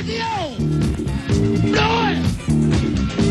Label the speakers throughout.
Speaker 1: radio! Blow it!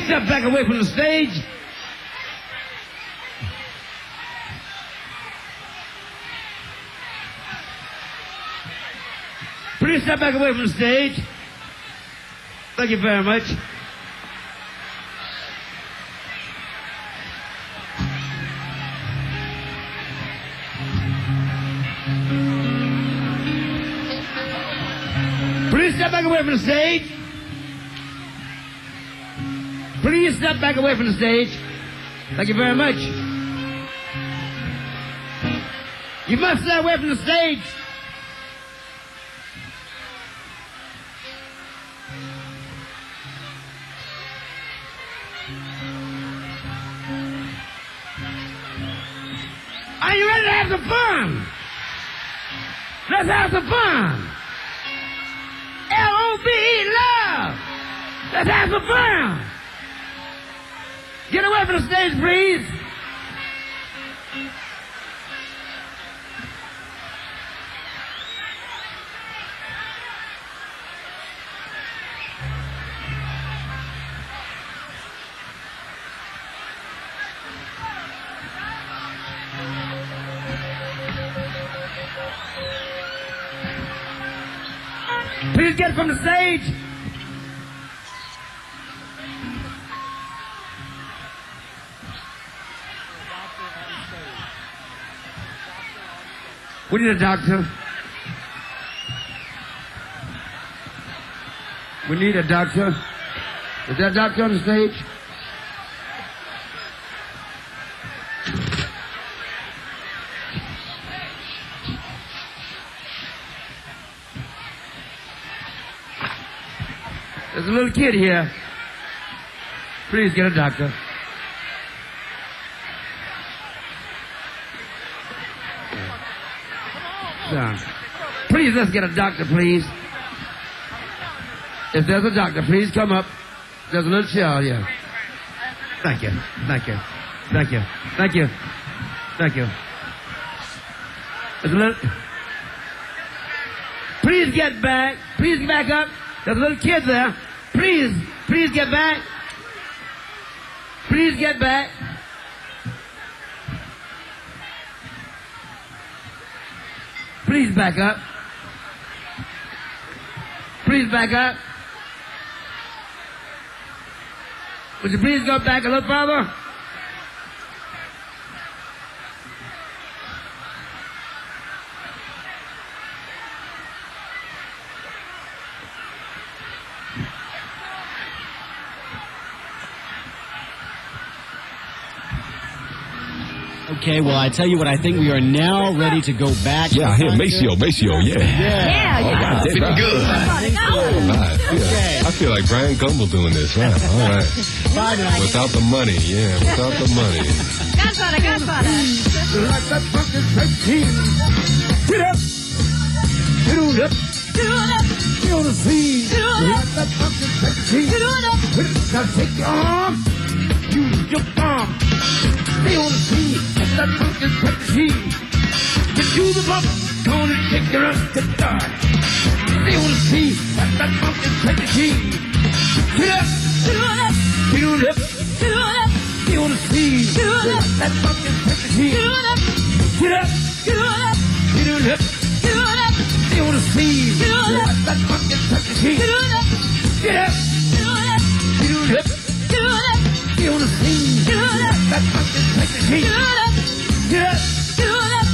Speaker 2: Please step back away from the stage. Please step back away from the stage. Thank you very much. Please step back away from the stage. Please step back away from the stage. Thank you very much. You must stay away from the stage. Are you ready to have some fun? Let's have some fun. L-O-V-E, love. Let's have some fun. Get away from the stage, please. Please get from the stage. We need a doctor. We need a doctor. Is there a doctor on the stage? There's a little kid here. Please get a doctor. Please, let's get a doctor, please. If there's a doctor, please come up. There's a little child here. Thank you. Thank you. Thank you. Thank you. Thank you. There's a little... Please get back. Please get back up. There's a little kid there. Please get back. Please get back. Please back up. Please back up. Would you please go back a little further?
Speaker 3: Okay, well, I tell you what, I think we are now ready to go back.
Speaker 4: Yeah, here, Maceo, yeah.
Speaker 5: Yeah.
Speaker 4: Feeling good. I feel like Brian Gumble doing this, right? All right. Without the money, without the money.
Speaker 5: Godfather.
Speaker 2: Like that fucking 13. Get up. Get on up. Get on the scene. Like that fucking 13. Now take your arm. Use your palm. Stay on the scene. That fucking 13. Get to the bump. Gonna take your ass to die. Stay on the scene. That fucking 13. Get up. Get on up. Stay on the scene. That fucking 13. Get up. Get on up. Stay on the scene. That fucking 13. Get up. Get on up. Stay on the scene. That fucking 13. Get up. Get on up. Stay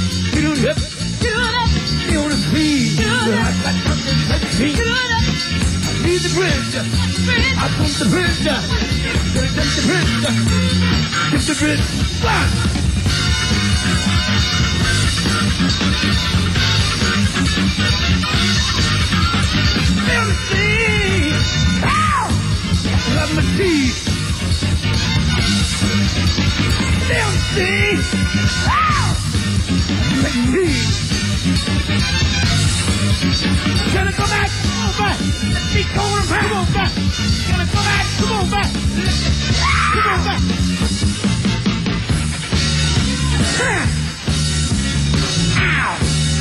Speaker 2: on the scene. That fucking 13. I need the bridge. I want the bridge. Gonna take the bridge. Get the bridge. Fly. Stay on the scene. Ow! Love my teeth. Stay on the scene. Ow! Let me. Gonna go back. Come on back. Let me go on back. Come on back. Gonna go back. Come on back. Come on back. Ow!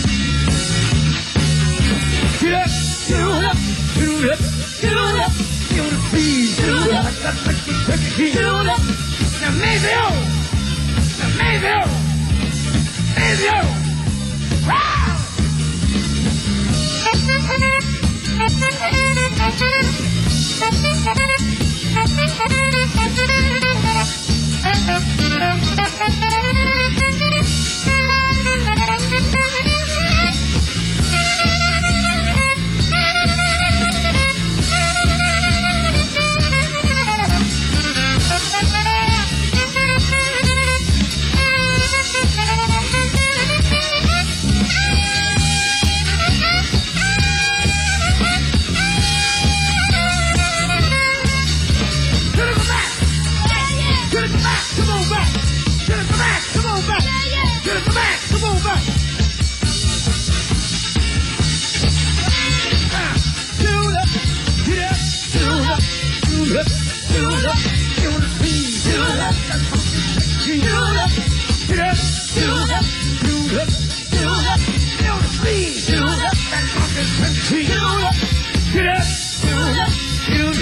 Speaker 2: Get up. Get on up. Get on up. Get on up. Get on the scene. Get on up.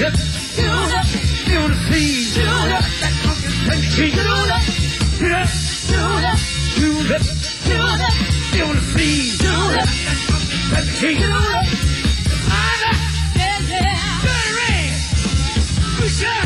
Speaker 2: up, feel the scene. That funky sexy. Get up, feel the scene. That funky sexy. Good job.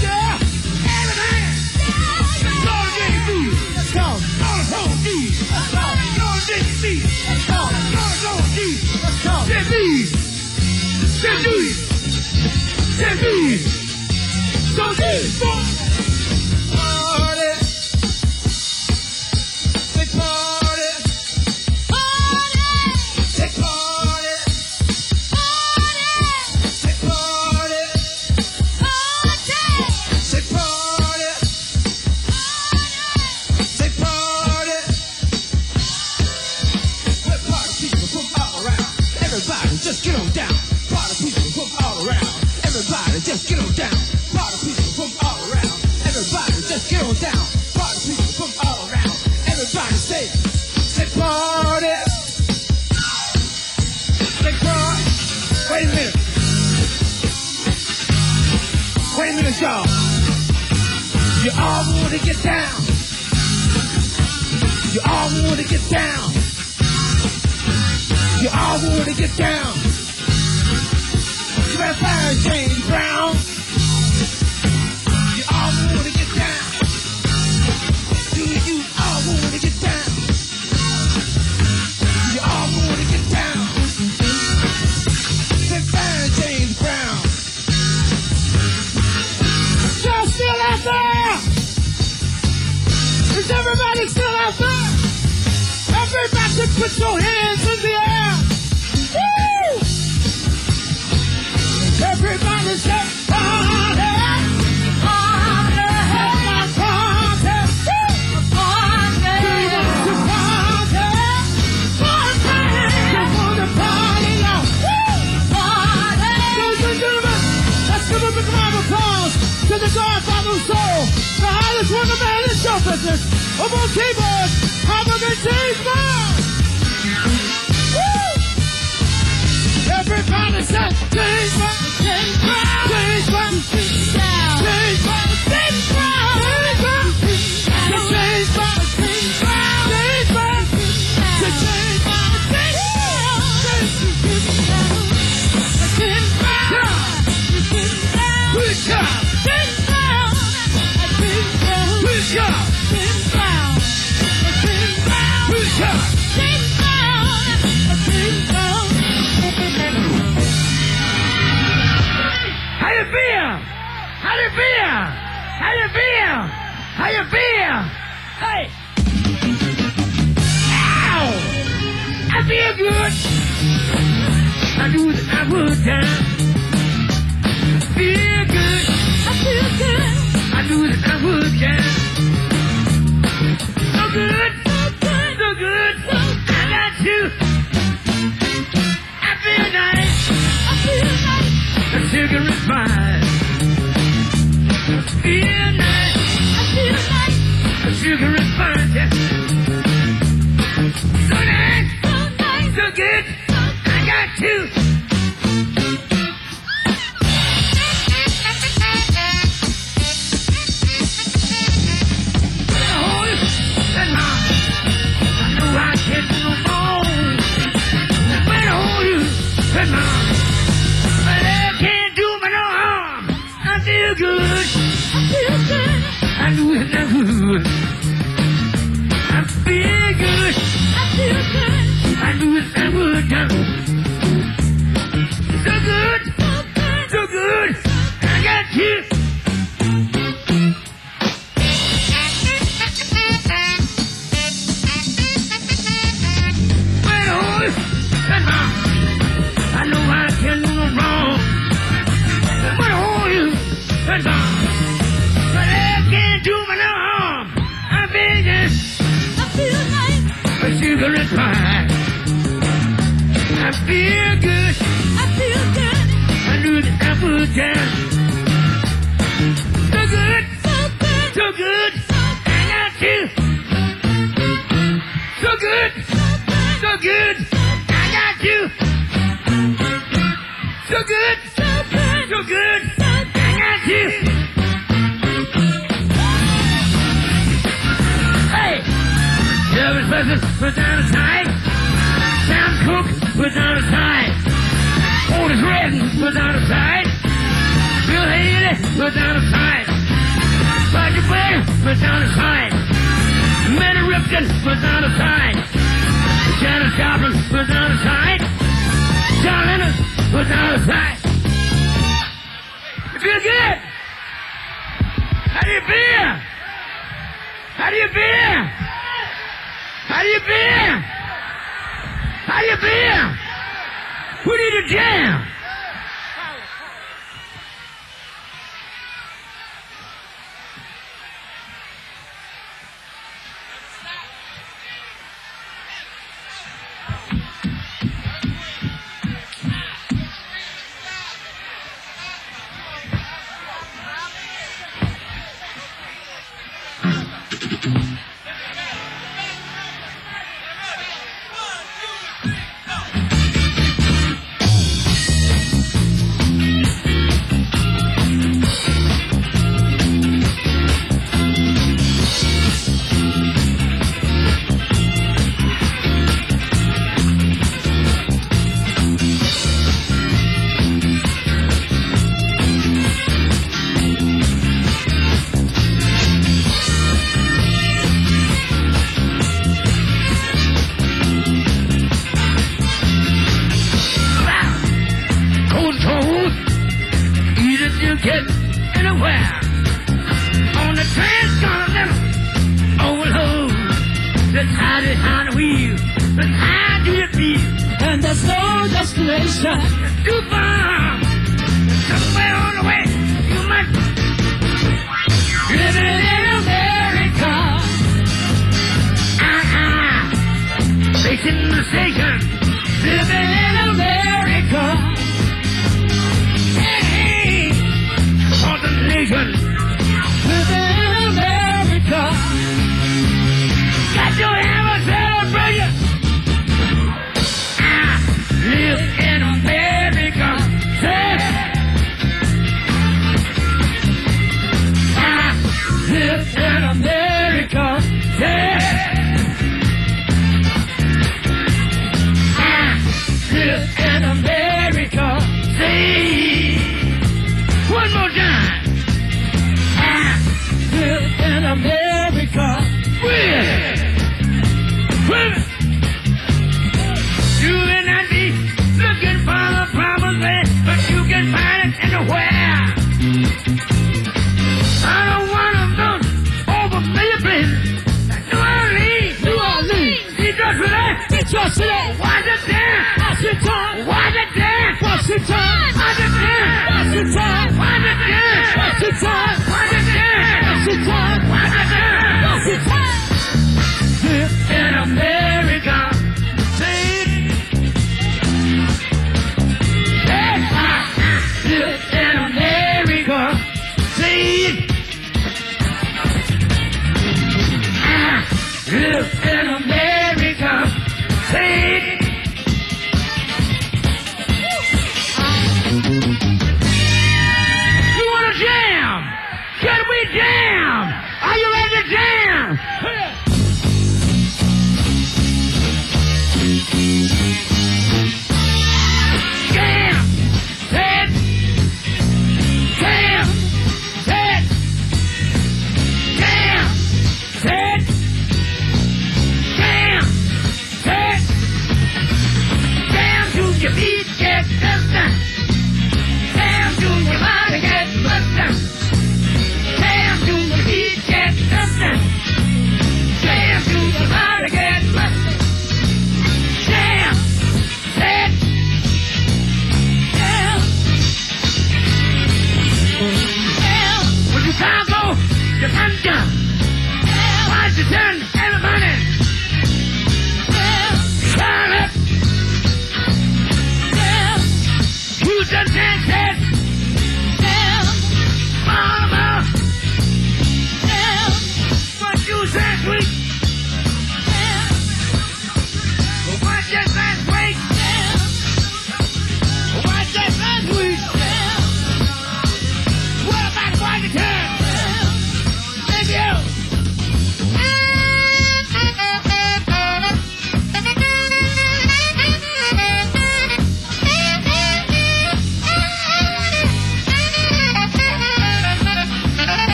Speaker 2: Just get on down. Party people from all around. Everybody just get on down. Party people from all around. Everybody just get on down. Party people from all around. Everybody say party. Say party. Wait a minute. Wait a minute, y'all. You all want to get down. You all want to get down. You all want to get down. You better fire James Brown. You all want to get down. Do you all want to get down? You all want to get down. Say fire James Brown. Y'all still out there? Is everybody still out there? Everybody put your hands in the air. Woo! Everybody say party. Party. Party. Party. Party. Come on the party now. Party. Ladies and gentlemen, let's give a big round of applause to the Godfather of Soul, the highest wonder man in show business. Up on keyboard, Robert and James Brown. Woo! Everybody say James Brown, James Brown, James Brown, James Brown, James Brown, James Brown, James Brown, James Brown, James Brown, James Brown, James Brown, James Brown. Good job. James Brown. Good job. James Brown. Good job. James Brown. How you feel? How you feel? How you feel? How you feel? Hey! Ow! I feel good. I do what I would down. Feel good. I feel good. I do what I would down. So good. So good. So good. I got you. I feel nice. I feel nice. The sugar is fine. Feel nice. I feel nice. The sugar is fine. Yeah. So nice. So nice. So good. I got you. I do it now good. I feel good. I feel good. I do it now good now. So good. So good. I got you. Well, oh, I know I can do no wrong. But oh, you, but I can't do me no harm. I feel good. I feel nice. But sugar is fine. I feel good. I feel good. I do the apple jam. So good. So good. So good. I got you. So good. So good. I got you. So good. So good. So good. Johnson was down the side. Sam Cooke was down the side. Otis Redding was down the side. Bill Haley was down the side. Roger Blair was down the side. Manny Ripken was down the side. Janis Joplin was down the side. John Lennon was down the side. You feel good? How do you feel? How do you feel? How do you feel? How do you feel? We need a jam.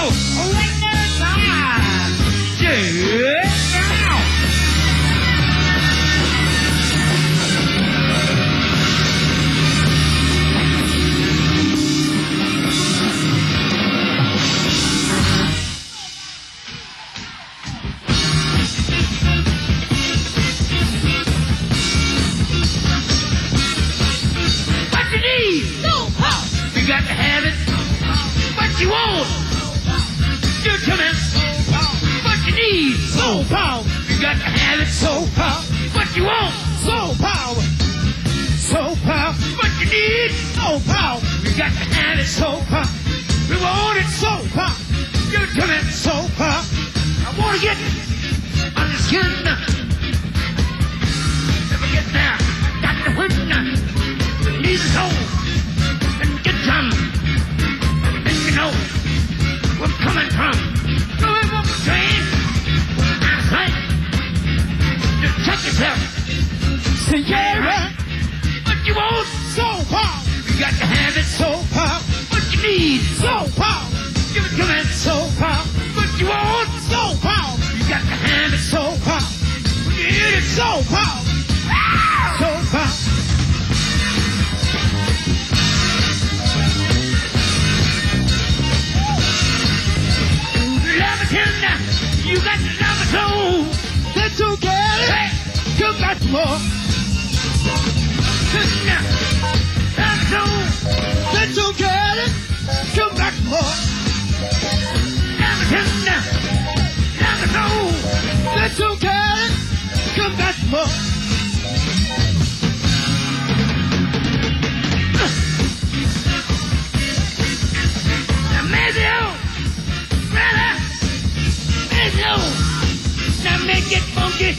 Speaker 2: right now, yeah. What you need? No power. You got to have it. What you want? You tell me. What you need? Soul power. You got to have it. Soul power. What you want? Soul power. Soul power. What you need? Soul power. You got to have it. Soul power. We want it. Soul power. Give it to me. Soul power. I want to get on the skin. Never get there. Got to win. Need the soul. And get some. And you know where I'm coming from. Go ahead, walk the train. That's right. Just check yourself. Say, yeah, right. What you want? Soul power. You got to have it. Soul power. What you need? Soul power. Give it to me. Soul power. What you want? Soul power. You got to have it. Soul power. You need it. Soul power. Soul power. Love it tender. You got to love it soul. That's okay. Hey, you got more. Tender. Love it soul. That's okay. You got more. Love it tender. Love it soul. That's okay. You got more. Amazing. Brother. Now make it funky.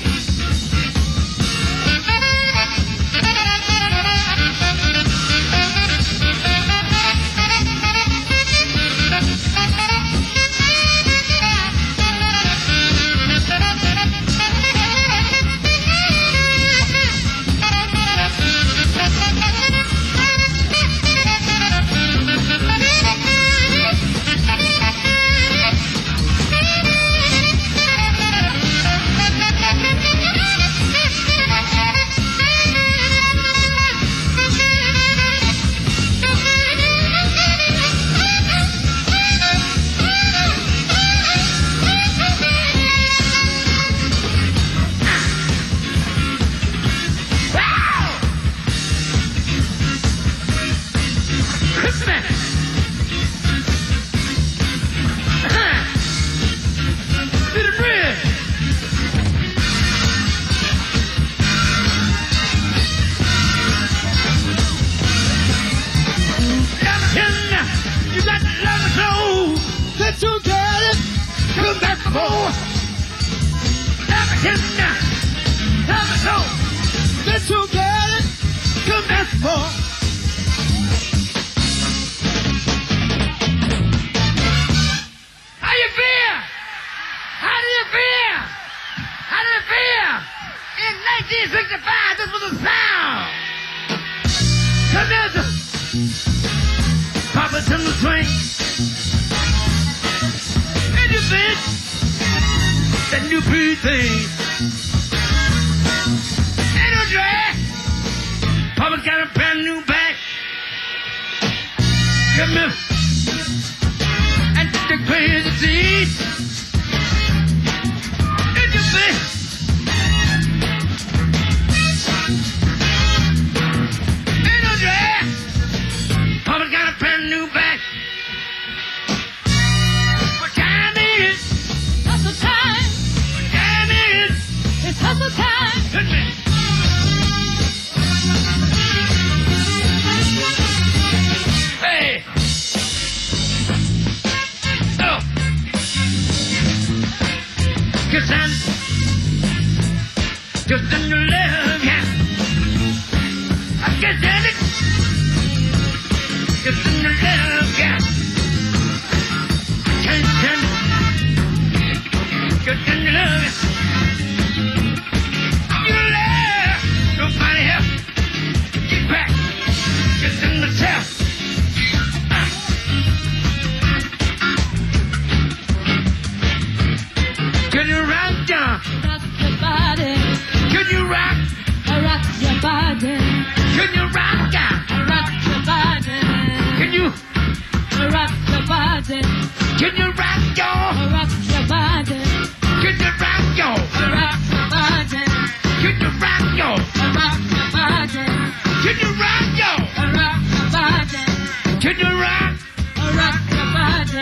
Speaker 5: body?
Speaker 1: Can you rock out?
Speaker 5: Rock your body.
Speaker 1: Can you
Speaker 5: Rock your body.
Speaker 1: can you rock your
Speaker 5: Rock your body.
Speaker 1: can you rock your
Speaker 5: Rock your body.
Speaker 1: can you rock your
Speaker 5: Rock your body.
Speaker 1: can you rock your
Speaker 5: Rock your body.
Speaker 1: can you rock
Speaker 5: Rock your body.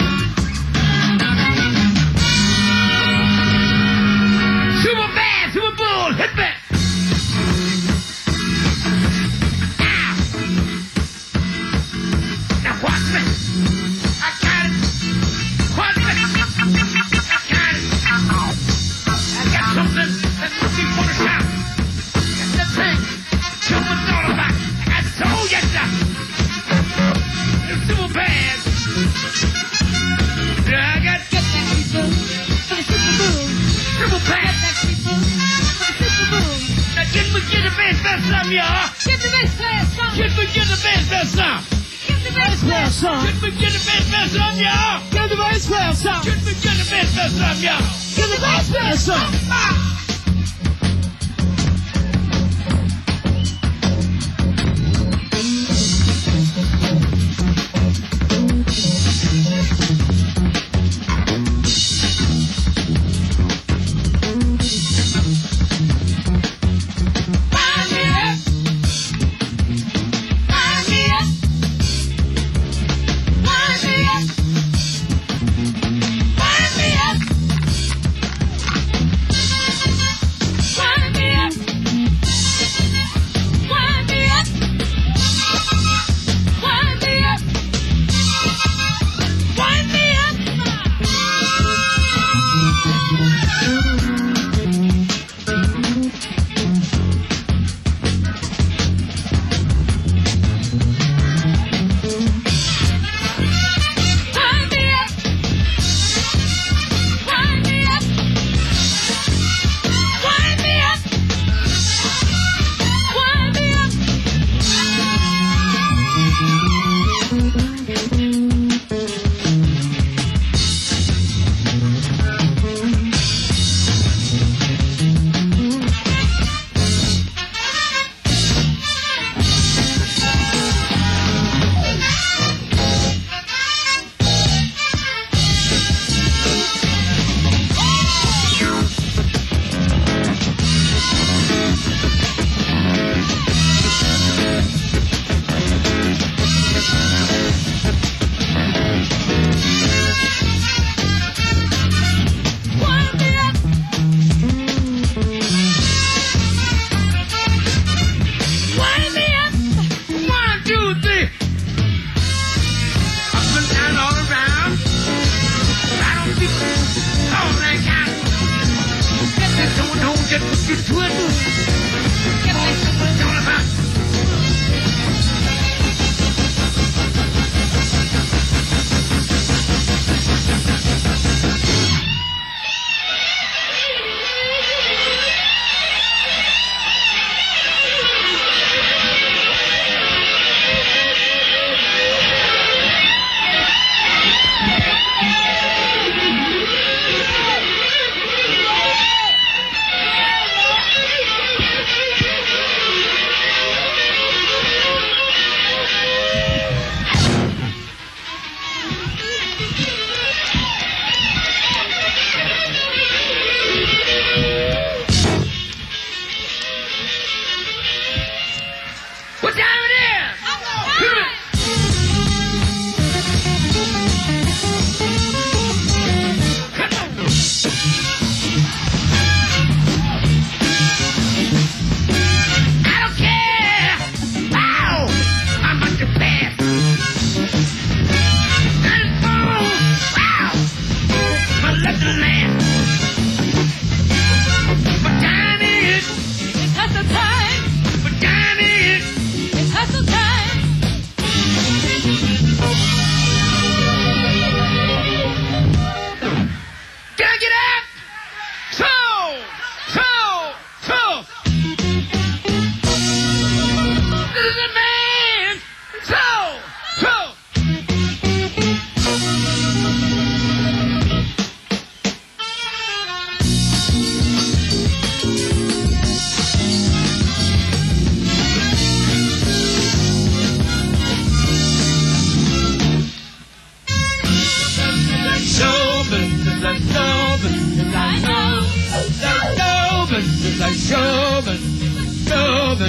Speaker 1: super bad super bull hit me now watch me I got it watch me I got it I got something that makes me wanna shout got that thing someone's all about I told you that it's super bad yeah I got
Speaker 5: Get that people. For the super boom.
Speaker 1: super bad
Speaker 5: That people. For the super boom.
Speaker 1: now get me get the bass best some y'all
Speaker 5: Get the bass player some.
Speaker 1: get me get the bass best some
Speaker 5: Get the bass player some.
Speaker 1: get me get the bass best some y'all
Speaker 3: Give the bass player some.
Speaker 1: get me get the bass best some y'all
Speaker 3: Give the bass player some.
Speaker 5: Wind me up. Wind me up. Wind me up. Wind me up.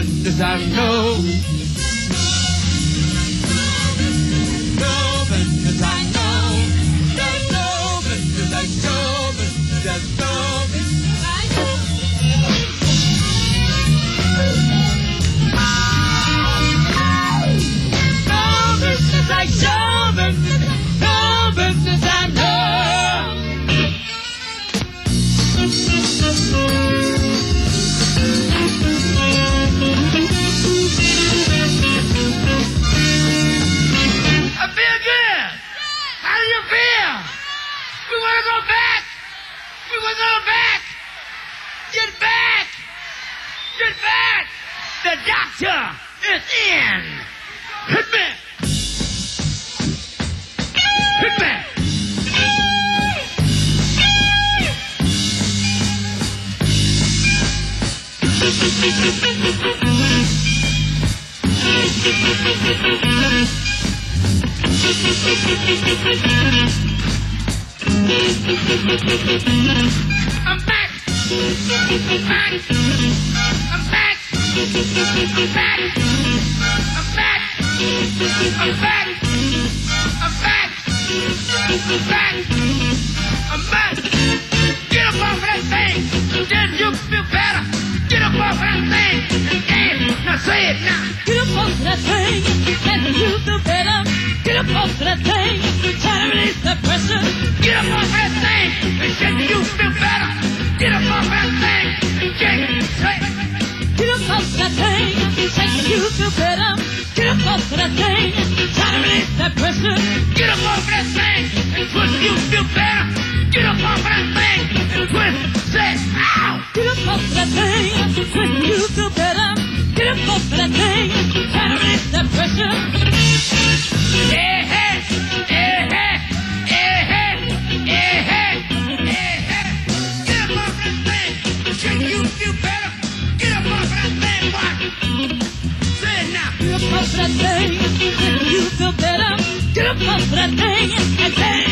Speaker 1: business I know. No business I know. There's no business I know. There's no business I know. No business I know. No business I know. I feel good. How do you feel? We want to go back. We want to go back. Get back. Get back. The doctor is in. Hit me. Hit me. I'm back. I'm back. I'm back. I'm back. I'm back. I'm back. I'm back. I'm back. I'm back. Get up off of that thing. Then you feel better. Get up off of that thing. Yeah. Now say it now.
Speaker 5: Get up off that thing, and you feel better. Get up off that thing, try to release the pressure.
Speaker 1: Get up off that thing. And you feel better. Get up off that thing. Yeah. Say it.
Speaker 5: Get up off that thing, and you feel better. Get up off that thing, try to release that pressure.
Speaker 1: Get up off that thing and twist, you feel better. Get up off that thing and twist, say, ow!
Speaker 5: Get up off that thing, when you feel better. Get up off that thing, try to release that pressure.
Speaker 1: Yeah, hey, yeah, hey, yeah, hey, yeah, hey, yeah, hey. Get up off that thing, can you feel better? Get up off that thing, what? Say it now.
Speaker 5: Get up off that thing, when you feel better. Get up off that thing, and say